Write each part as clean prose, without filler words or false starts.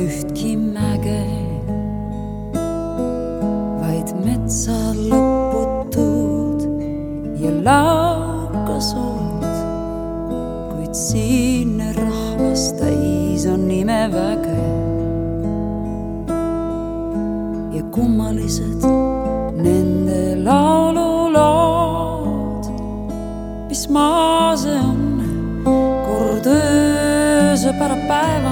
ühtki mäge, vaid metsad lõputud ja laukasood, kuid siinne rahvas täis on imeväge ja kummalised nende laululood, mis maa see on, kord ööse pära päeva,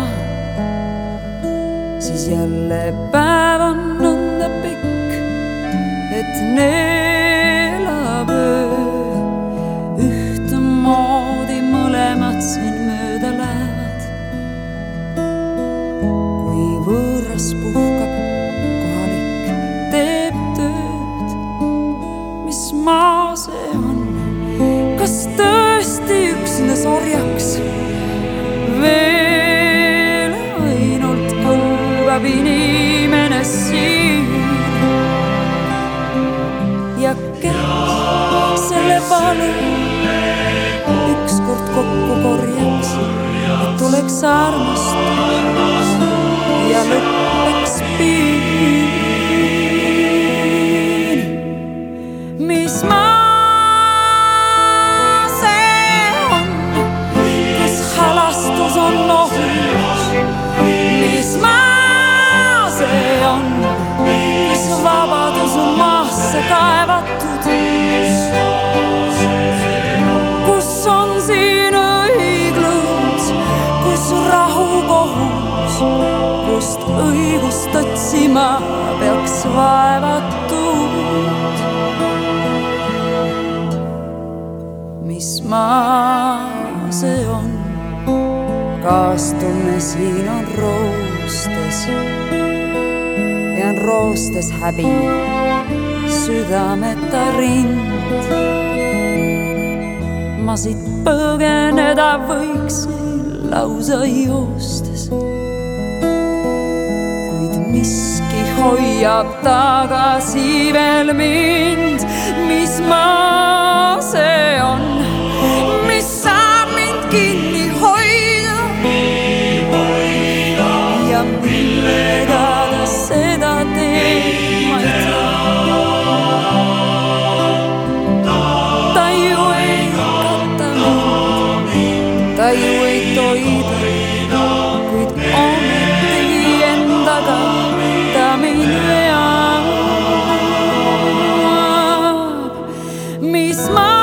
siis jälle päev on nõnda pikk, et neelab öö. Ühtemoodi mõlemad siin mööda lähevad, kui võõras puhkab, kohalik teeb tööd. Mis maa see on? Kas tõesti üksnes orjaks veel ainult kõlbab inimene siin ja kes selle valu ükskord kokku korjaks, et tuleks armastus ja lõppeks piin. Mis maa see on, kus halastus on ohus? Mis maa see on, kus vabadus on maasse kaevatud? Kus on siin õiglus, kus rahu kohus, kust õigust otsima peaks vaevatud? Mis maa see on? Kaastunne siin on roostes ja on roostes häbi, südameta rind. Ma siit põgeneda võiksin lausa joostes, kuid miski hoiab tagasi veel mind. Mis maa see on, mis saab mind kinni hoida ja millega ta seda teeb, ma ei tea. Ta ju ei toida, kuid ometigi endaga ta mind veab. Mis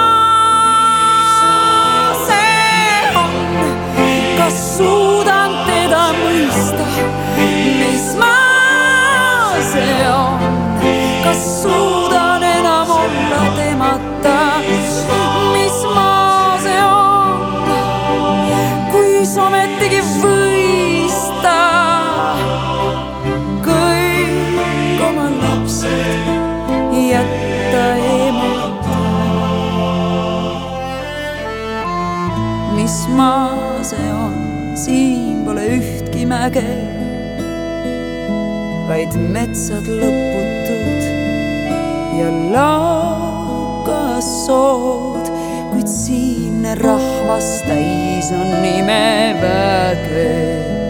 maa see on, kas suudan teda mõista? Mis maa see on, kas suudan enam olla temata? Mis maa see on, kuis ometigi võista kõik oma lapsed jätta emata? Mis maa see on, siin pole ühtki mäge, vaid metsad lõputud ja laukasood, kuid siinne rahvas täis on imeväge.